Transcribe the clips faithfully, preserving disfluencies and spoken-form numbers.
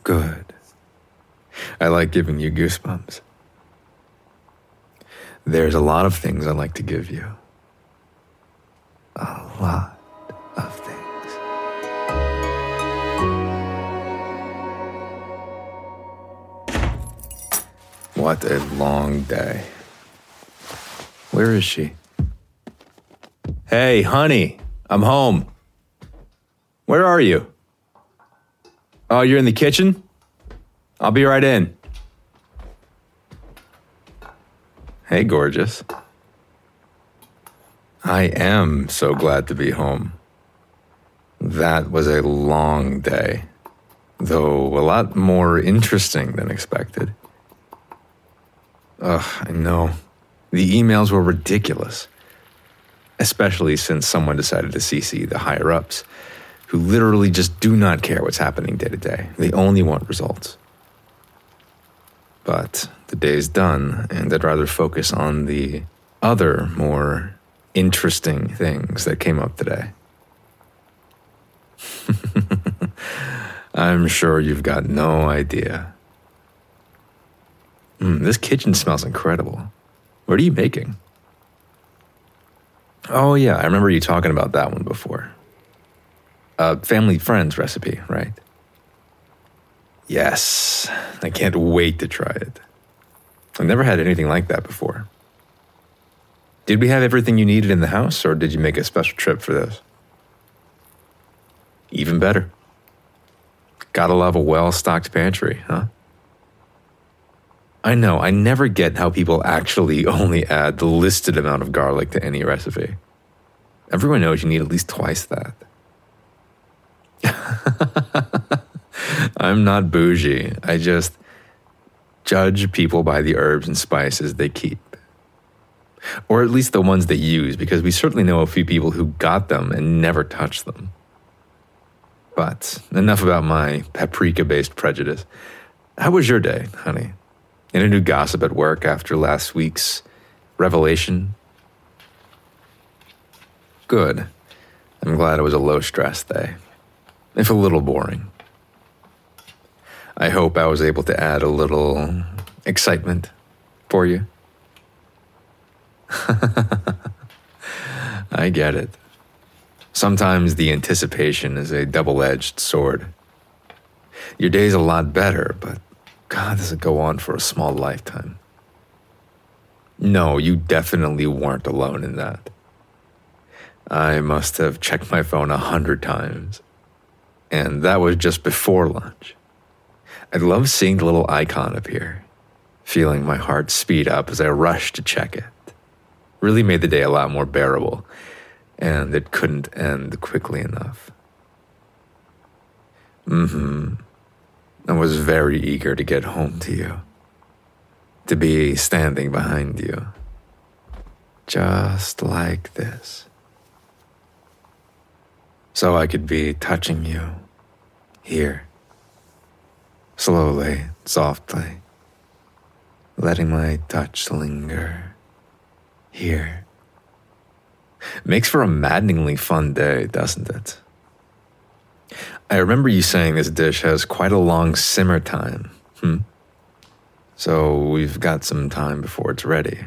Good. I like giving you goosebumps. There's a lot of things I like to give you. A lot of things. What a long day. Where is she? Hey, honey, I'm home. Where are you? Oh, you're in the kitchen? I'll be right in. Hey, gorgeous. I am so glad to be home. That was a long day, though a lot more interesting than expected. Ugh, I know. The emails were ridiculous, especially since someone decided to C C the higher-ups, who literally just do not care what's happening day to day. They only want results. But the day's done, and I'd rather focus on the other, more interesting things that came up today. I'm sure you've got no idea. Mm, this kitchen smells incredible. What are you making? Oh yeah, I remember you talking about that one before. A family friends recipe, right? Yes, I can't wait to try it. I've never had anything like that before. Did we have everything you needed in the house, or did you make a special trip for this? Even better. Gotta love a well-stocked pantry, huh? I know, I never get how people actually only add the listed amount of garlic to any recipe. Everyone knows you need at least twice that. I'm not bougie. I just judge people by the herbs and spices they keep. Or at least the ones they use, because we certainly know a few people who got them and never touched them. But enough about my paprika-based prejudice. How was your day, honey? Any new gossip at work after last week's revelation? Good. I'm glad it was a low-stress day, if a little boring. I hope I was able to add a little excitement for you. I get it. Sometimes the anticipation is a double-edged sword. Your day's a lot better, but God, does it go on for a small lifetime? No, you definitely weren't alone in that. I must have checked my phone a hundred times, and that was just before lunch. I love seeing the little icon appear, feeling my heart speed up as I rushed to check it. Really made the day a lot more bearable, and it couldn't end quickly enough. Mm-hmm. I was very eager to get home to you, to be standing behind you, just like this. So I could be touching you here, slowly, softly, letting my touch linger here. Makes for a maddeningly fun day, doesn't it? I remember you saying this dish has quite a long simmer time. Hmm? So we've got some time before it's ready.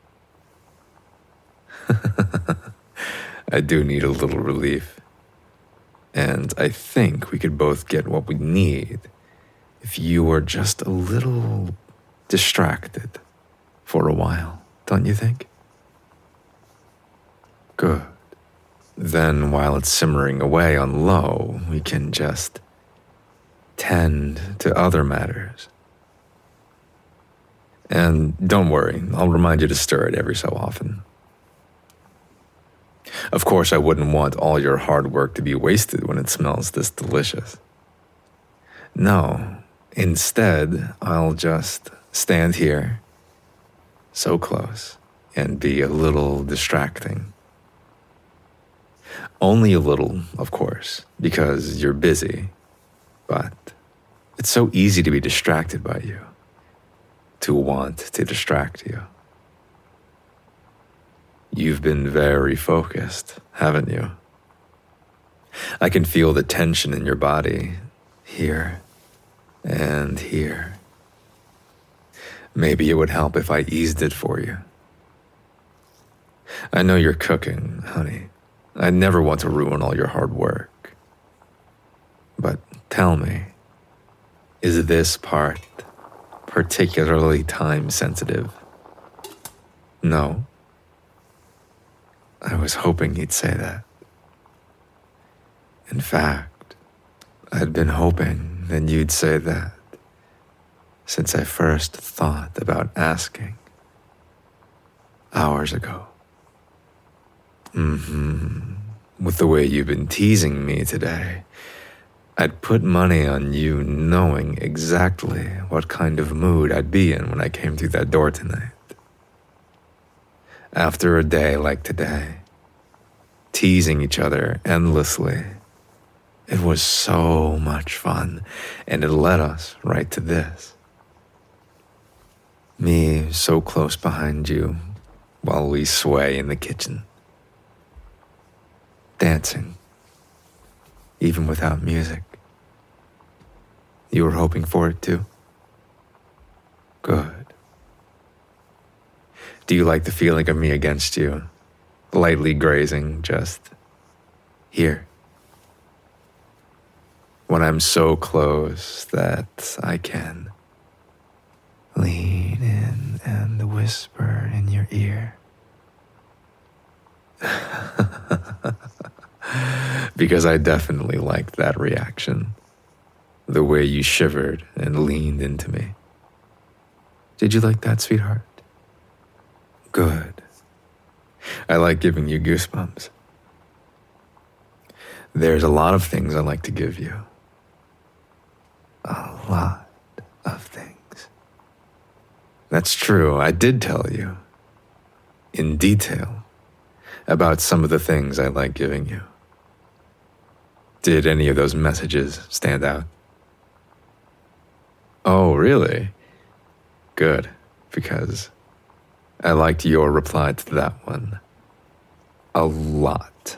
I do need a little relief. And I think we could both get what we need if you were just a little distracted for a while, don't you think? Good. Then while it's simmering away on low, we can just tend to other matters. And don't worry, I'll remind you to stir it every so often. Of course, I wouldn't want all your hard work to be wasted when it smells this delicious. No, instead, I'll just stand here, so close, and be a little distracting. Only a little, of course, because you're busy, but it's so easy to be distracted by you, to want to distract you. You've been very focused, haven't you? I can feel the tension in your body here, and here. Maybe it would help if I eased it for you. I know you're cooking, honey. I never want to ruin all your hard work. But tell me, is this part particularly time sensitive? No? I was hoping you'd say that. In fact, I'd been hoping that you'd say that since I first thought about asking hours ago. Mm-hmm. With the way you've been teasing me today, I'd put money on you knowing exactly what kind of mood I'd be in when I came through that door tonight. After a day like today, teasing each other endlessly, it was so much fun, and it led us right to this. Me so close behind you while we sway in the kitchen. Dancing, even without music. You were hoping for it too? Good. Do you like the feeling of me against you, lightly grazing just here? When I'm so close that I can lean in and whisper in your ear. Because I definitely liked that reaction. The way you shivered and leaned into me. Did you like that, sweetheart? Good. I like giving you goosebumps. There's a lot of things I like to give you. A lot of things. That's true, I did tell you, in detail, about some of the things I like giving you. Did any of those messages stand out? Oh, really? Good, because I liked your reply to that one a lot.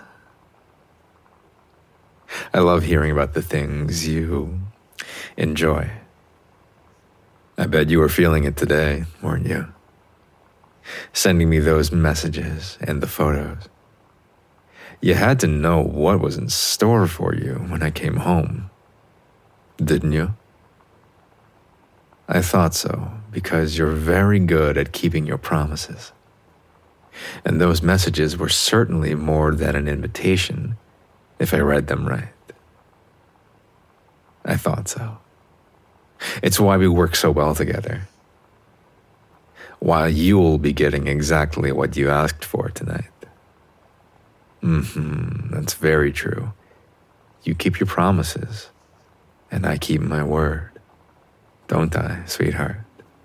I love hearing about the things you enjoy. I bet you were feeling it today, weren't you? Sending me those messages and the photos. You had to know what was in store for you when I came home, didn't you? I thought so, because you're very good at keeping your promises. And those messages were certainly more than an invitation, if I read them right. I thought so. It's why we work so well together. Why you'll be getting exactly what you asked for tonight. Mm-hmm, that's very true. You keep your promises, and I keep my word. Don't I, sweetheart?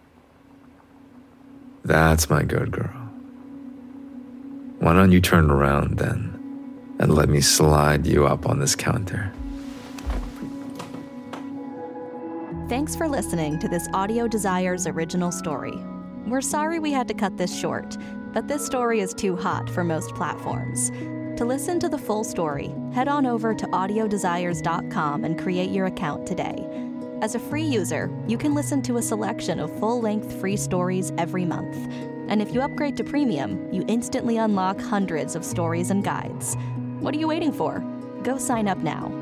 That's my good girl. Why don't you turn around then and let me slide you up on this counter? Thanks for listening to this Audio Desires original story. We're sorry we had to cut this short, but this story is too hot for most platforms. To listen to the full story, head on over to audio desires dot com and create your account today. As a free user, you can listen to a selection of full-length free stories every month. And if you upgrade to premium, you instantly unlock hundreds of stories and guides. What are you waiting for? Go sign up now.